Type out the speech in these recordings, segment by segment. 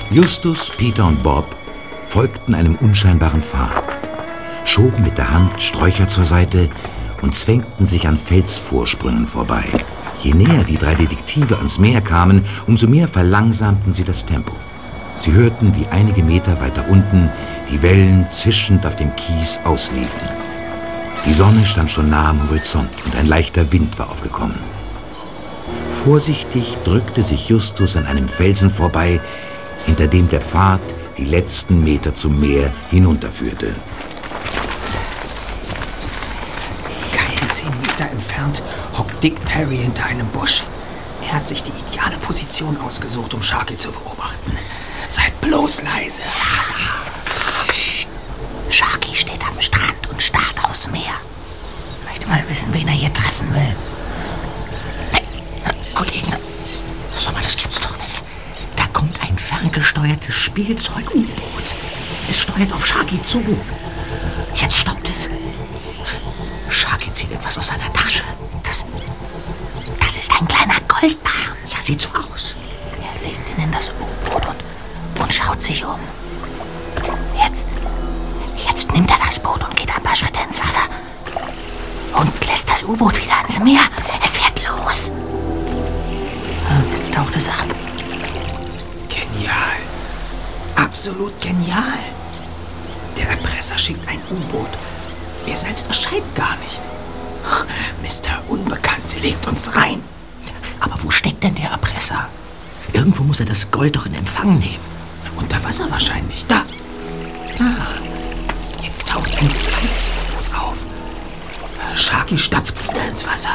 Justus, Peter und Bob folgten einem unscheinbaren Pfad, schoben mit der Hand Sträucher zur Seite und zwängten sich an Felsvorsprüngen vorbei. Je näher die drei Detektive ans Meer kamen, umso mehr verlangsamten sie das Tempo. Sie hörten, wie einige Meter weiter unten die Wellen zischend auf dem Kies ausliefen. Die Sonne stand schon nah am Horizont und ein leichter Wind war aufgekommen. Vorsichtig drückte sich Justus an einem Felsen vorbei, hinter dem der Pfad die letzten Meter zum Meer hinunterführte. Psst! Keine 10 Meter entfernt hockt Dick Perry hinter einem Busch. Er hat sich die ideale Position ausgesucht, um Sharky zu beobachten. Seid bloß leise. Psst. Sharky steht am Strand und starrt aufs Meer. Möchte mal wissen, wen er hier treffen will. Kollegen, sag mal, das gibt's doch nicht. Da kommt ein ferngesteuertes Spielzeug-U-Boot. Es steuert auf Sharky zu. Jetzt stoppt es. Sharky zieht etwas aus seiner Tasche. Das ist ein kleiner Goldbarren. Ja, sieht so aus. Er legt ihn in das U-Boot und schaut sich um. Jetzt nimmt er das Boot und geht ein paar Schritte ins Wasser. Und lässt das U-Boot wieder ins Meer. Es fährt los. Jetzt taucht es ab. Genial. Absolut genial. Der Erpresser schickt ein U-Boot. Er selbst erscheint gar nicht. Mr. Unbekannte legt uns rein. Aber wo steckt denn der Erpresser? Irgendwo muss er das Gold doch in Empfang nehmen. Unter Wasser wahrscheinlich. Da. Jetzt taucht ein zweites U-Boot auf. Sharky stapft wieder ins Wasser.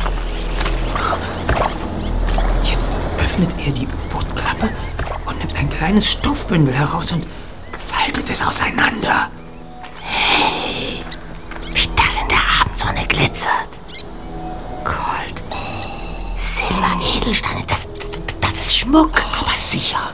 Jetzt öffnet er die U-Boot-Klappe und nimmt ein kleines Stoffbündel heraus und faltet es auseinander. Hey, wie das in der Abendsonne glitzert. Gold, Silber, Edelsteine, das ist Schmuck. Aber sicher.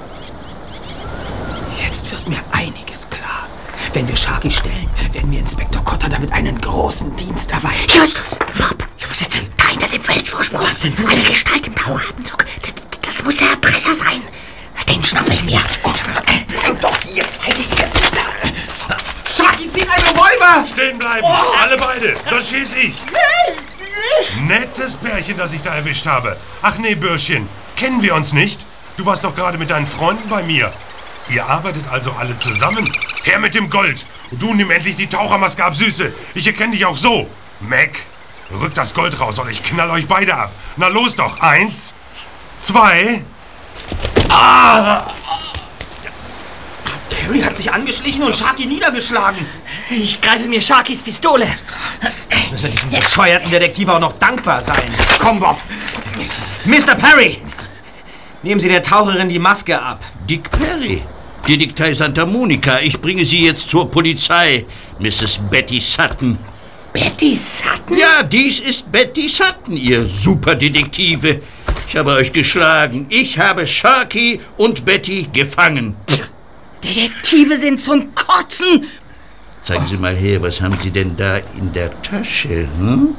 Jetzt wird mir einiges klar. Wenn wir Sharky stellen, werden wir Inspektor Cotter damit einen großen Dienst erweisen. Justus, Bob, was ist denn da hinter dem Felsvorsprung? Was denn? Eine Gestalt im Taucheranzug. Das muss der Erpresser sein. Den schnappen wir mir. Doch hier. Sharky zieht einen Revolver. Stehen bleiben, alle beide, sonst schieß ich. Nettes Pärchen, das ich da erwischt habe. Ach nee, Bürschchen, kennen wir uns nicht? Du warst doch gerade mit deinen Freunden bei mir. Ihr arbeitet also alle zusammen? Her mit dem Gold. Und du nimm endlich die Tauchermaske ab, Süße. Ich erkenne dich auch so. Mac, rückt das Gold raus oder ich knall euch beide ab. Na los doch. 1, 2. Perry hat sich angeschlichen und Sharky niedergeschlagen. Ich greife mir Sharkys Pistole. Ich muss ja diesem bescheuerten Detektiv auch noch dankbar sein. Komm, Bob. Mr. Perry, nehmen Sie der Taucherin die Maske ab. Dick Perry, Detektei Santa Monica. Ich bringe Sie jetzt zur Polizei, Mrs. Betty Sutton. Betty Sutton? Ja, dies ist Betty Sutton, ihr Superdetektive. Ich habe euch geschlagen. Ich habe Sharky und Betty gefangen. Detektive sind zum Kotzen. Zeigen Sie mal her, was haben Sie denn da in der Tasche? Hm?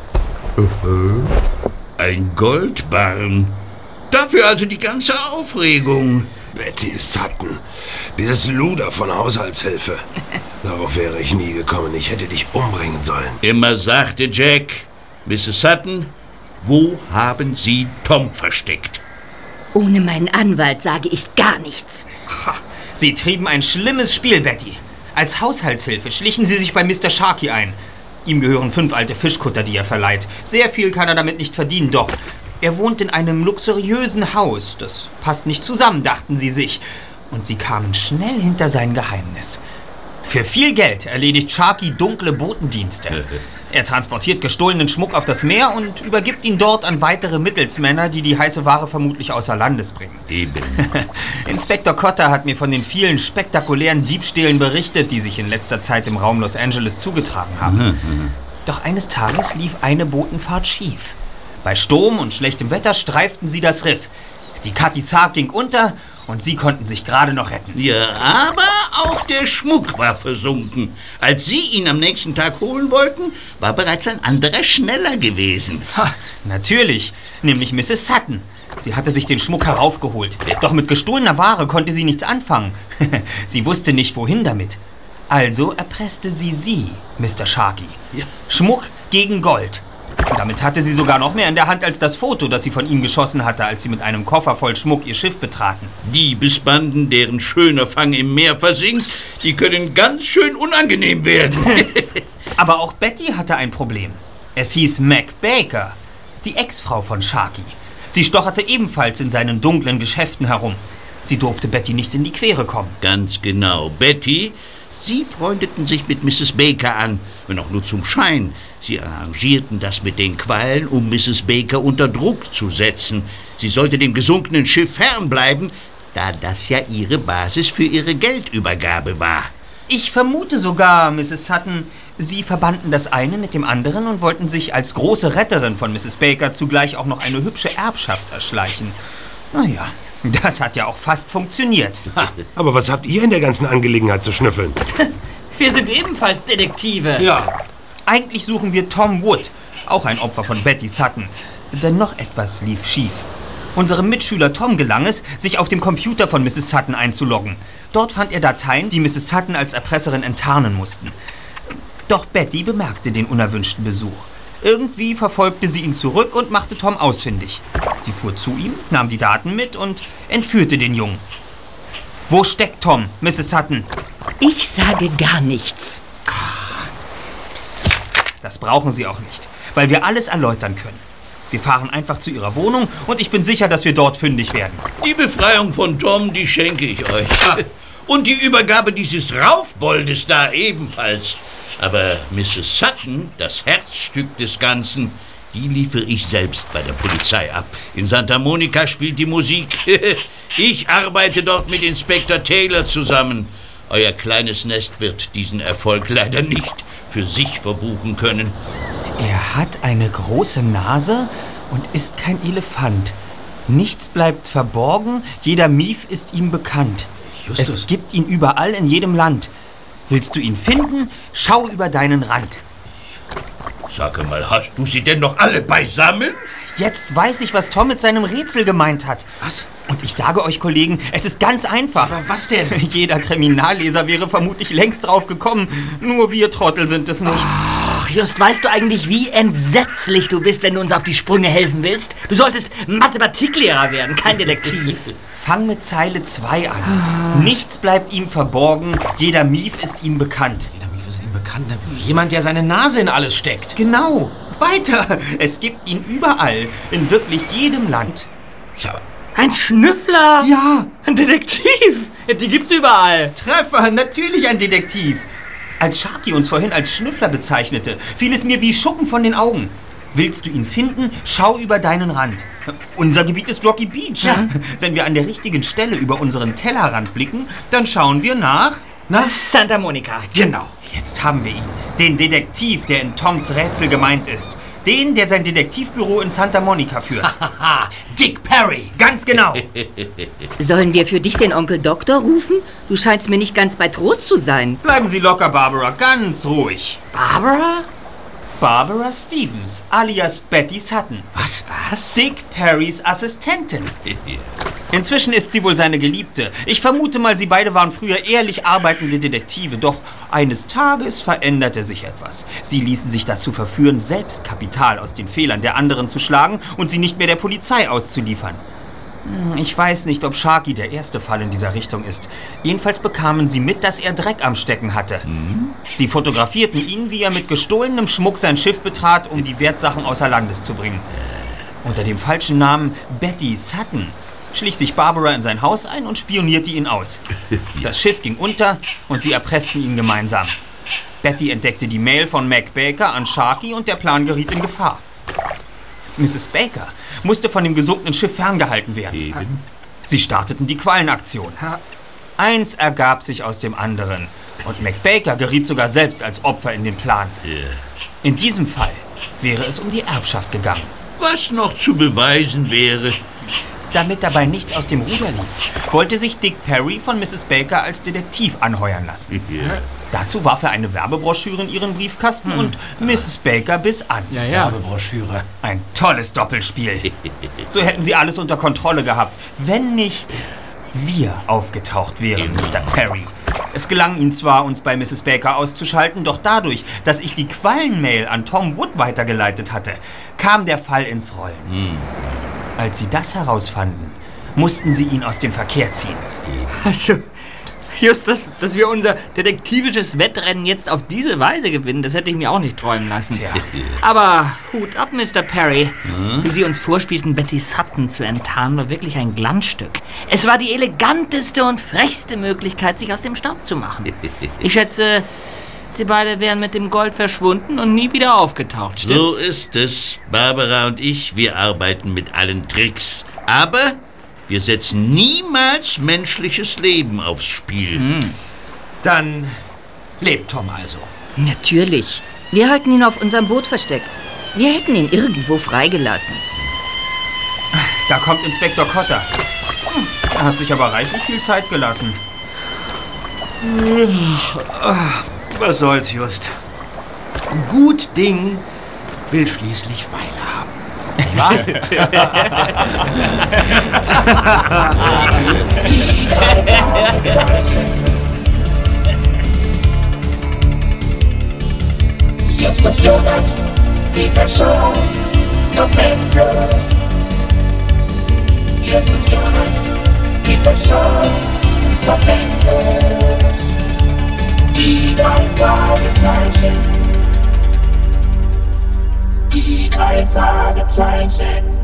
Ein Goldbarren. Dafür also die ganze Aufregung. Betty Sutton, dieses Luder von Haushaltshilfe. Darauf wäre ich nie gekommen. Ich hätte dich umbringen sollen. Immer sagte Jack. Mrs. Sutton, wo haben Sie Tom versteckt? Ohne meinen Anwalt sage ich gar nichts. Sie trieben ein schlimmes Spiel, Betty. Als Haushaltshilfe schlichen sie sich bei Mr. Sharky ein. Ihm gehören 5 alte Fischkutter, die er verleiht. Sehr viel kann er damit nicht verdienen, doch er wohnt in einem luxuriösen Haus. Das passt nicht zusammen, dachten sie sich. Und sie kamen schnell hinter sein Geheimnis. Für viel Geld erledigt Sharky dunkle Botendienste. Er transportiert gestohlenen Schmuck auf das Meer und übergibt ihn dort an weitere Mittelsmänner, die die heiße Ware vermutlich außer Landes bringen. Eben. Inspektor Cotter hat mir von den vielen spektakulären Diebstählen berichtet, die sich in letzter Zeit im Raum Los Angeles zugetragen haben. Doch eines Tages lief eine Botenfahrt schief. Bei Sturm und schlechtem Wetter streiften sie das Riff. Die Cutty Sark ging unter und sie konnten sich gerade noch retten. Ja, aber auch der Schmuck war versunken. Als Sie ihn am nächsten Tag holen wollten, war bereits ein anderer schneller gewesen. Ha, natürlich, nämlich Mrs. Sutton. Sie hatte sich den Schmuck heraufgeholt. Doch mit gestohlener Ware konnte sie nichts anfangen. Sie wusste nicht, wohin damit. Also erpresste sie, Mr. Sharkey. Ja. Schmuck gegen Gold. Damit hatte sie sogar noch mehr in der Hand als das Foto, das sie von ihm geschossen hatte, als sie mit einem Koffer voll Schmuck ihr Schiff betraten. Diebesbanden, deren schöner Fang im Meer versinkt, die können ganz schön unangenehm werden. Aber auch Betty hatte ein Problem. Es hieß Mac Baker, die Ex-Frau von Sharkey. Sie stocherte ebenfalls in seinen dunklen Geschäften herum. Sie durfte Betty nicht in die Quere kommen. Ganz genau. Betty, Sie freundeten sich mit Mrs. Baker an, wenn auch nur zum Schein. Sie arrangierten das mit den Quallen, um Mrs. Baker unter Druck zu setzen. Sie sollte dem gesunkenen Schiff fernbleiben, da das ja ihre Basis für ihre Geldübergabe war. Ich vermute sogar, Mrs. Sutton, Sie verbanden das eine mit dem anderen und wollten sich als große Retterin von Mrs. Baker zugleich auch noch eine hübsche Erbschaft erschleichen. Naja, das hat ja auch fast funktioniert. Aber was habt ihr in der ganzen Angelegenheit zu schnüffeln? Wir sind ebenfalls Detektive. Ja. Eigentlich suchen wir Tom Wood, auch ein Opfer von Betty Sutton. Denn noch etwas lief schief. Unserem Mitschüler Tom gelang es, sich auf dem Computer von Mrs. Sutton einzuloggen. Dort fand er Dateien, die Mrs. Sutton als Erpresserin enttarnen mussten. Doch Betty bemerkte den unerwünschten Besuch. Irgendwie verfolgte sie ihn zurück und machte Tom ausfindig. Sie fuhr zu ihm, nahm die Daten mit und entführte den Jungen. Wo steckt Tom, Mrs. Sutton? Ich sage gar nichts. Das brauchen Sie auch nicht, weil wir alles erläutern können. Wir fahren einfach zu Ihrer Wohnung und ich bin sicher, dass wir dort fündig werden. Die Befreiung von Tom, die schenke ich euch. Und die Übergabe dieses Raufboldes da ebenfalls. Aber Mrs. Sutton, das Herzstück des Ganzen, die liefere ich selbst bei der Polizei ab. In Santa Monica spielt die Musik. Ich arbeite dort mit Inspektor Taylor zusammen. Euer kleines Nest wird diesen Erfolg leider nicht für sich verbuchen können. Er hat eine große Nase und ist kein Elefant. Nichts bleibt verborgen, jeder Mief ist ihm bekannt. Justus. Es gibt ihn überall in jedem Land. Willst du ihn finden? Schau über deinen Rand. Sag mal, hast du sie denn noch alle beisammen? Jetzt weiß ich, was Tom mit seinem Rätsel gemeint hat. Was? Und ich sage euch, Kollegen, es ist ganz einfach. Aber was denn? Jeder Kriminalleser wäre vermutlich längst drauf gekommen. Nur wir Trottel sind es nicht. Ach, Just, weißt du eigentlich, wie entsetzlich du bist, wenn du uns auf die Sprünge helfen willst? Du solltest Mathematiklehrer werden, kein Detektiv. Fang mit Zeile 2 an. Nichts bleibt ihm verborgen, jeder Mief ist ihm bekannt. Jeder Mief ist ihm bekannt. Jemand, der seine Nase in alles steckt. Genau, weiter. Es gibt ihn überall, in wirklich jedem Land. Ja. Ein Schnüffler? Ja, Ein Detektiv? Die gibt's überall. Treffer, natürlich ein Detektiv. Als Sharkey uns vorhin als Schnüffler bezeichnete, fiel es mir wie Schuppen von den Augen. Willst du ihn finden, schau über deinen Rand. Unser Gebiet ist Rocky Beach. Ja. Wenn wir an der richtigen Stelle über unseren Tellerrand blicken, dann schauen wir nach... Na, Santa Monica, genau. Jetzt haben wir ihn. Den Detektiv, der in Toms Rätsel gemeint ist. Den, der sein Detektivbüro in Santa Monica führt. Haha, Dick Perry. Ganz genau. Sollen wir für dich den Onkel Doktor rufen? Du scheinst mir nicht ganz bei Trost zu sein. Bleiben Sie locker, Barbara, ganz ruhig. Barbara? Barbara Stevens, alias Betty Sutton. Was? Dick Perrys Assistentin. Inzwischen ist sie wohl seine Geliebte. Ich vermute mal, sie beide waren früher ehrlich arbeitende Detektive. Doch eines Tages veränderte sich etwas. Sie ließen sich dazu verführen, selbst Kapital aus den Fehlern der anderen zu schlagen und sie nicht mehr der Polizei auszuliefern. Ich weiß nicht, ob Sharkey der erste Fall in dieser Richtung ist. Jedenfalls bekamen sie mit, dass er Dreck am Stecken hatte. Sie fotografierten ihn, wie er mit gestohlenem Schmuck sein Schiff betrat, um die Wertsachen außer Landes zu bringen. Unter dem falschen Namen Betty Sutton schlich sich Barbara in sein Haus ein und spionierte ihn aus. Das Schiff ging unter und sie erpressten ihn gemeinsam. Betty entdeckte die Mail von Mac Baker an Sharkey und der Plan geriet in Gefahr. Mrs. Baker musste von dem gesunkenen Schiff ferngehalten werden. Eben. Sie starteten die Quallenaktion. Eins ergab sich aus dem anderen und Mac Baker geriet sogar selbst als Opfer in den Plan. In diesem Fall wäre es um die Erbschaft gegangen. Was noch zu beweisen wäre. Damit dabei nichts aus dem Ruder lief, wollte sich Dick Perry von Mrs. Baker als Detektiv anheuern lassen. Dazu warf er eine Werbebroschüre in ihren Briefkasten und Mrs. Baker biss an. Ja. Werbebroschüre. Ein tolles Doppelspiel. So hätten sie alles unter Kontrolle gehabt, wenn nicht wir aufgetaucht wären, Mr. Perry. Es gelang ihnen zwar, uns bei Mrs. Baker auszuschalten, doch dadurch, dass ich die Quallenmail an Tom Wood weitergeleitet hatte, kam der Fall ins Rollen. Als sie das herausfanden, mussten sie ihn aus dem Verkehr ziehen. Also, just, dass wir unser detektivisches Wettrennen jetzt auf diese Weise gewinnen, das hätte ich mir auch nicht träumen lassen. Tja. Aber Hut ab, Mr. Perry. Wie Sie uns vorspielten, Betty Sutton zu enttarnen, war wirklich ein Glanzstück. Es war die eleganteste und frechste Möglichkeit, sich aus dem Staub zu machen. Ich schätze, Sie beide wären mit dem Gold verschwunden und nie wieder aufgetaucht, stimmt's? So ist es. Barbara und ich, wir arbeiten mit allen Tricks. Aber wir setzen niemals menschliches Leben aufs Spiel. Dann lebt Tom also. Natürlich. Wir halten ihn auf unserem Boot versteckt. Wir hätten ihn irgendwo freigelassen. Da kommt Inspektor Cotter. Er hat sich aber reichlich viel Zeit gelassen. Was soll's, Just? Gut Ding will schließlich Weile haben. Justus Jonas, die Person noch endlos. Justus Jonas, die Person noch endlos. Die drei Fragezeichen. Die drei Fragezeichen.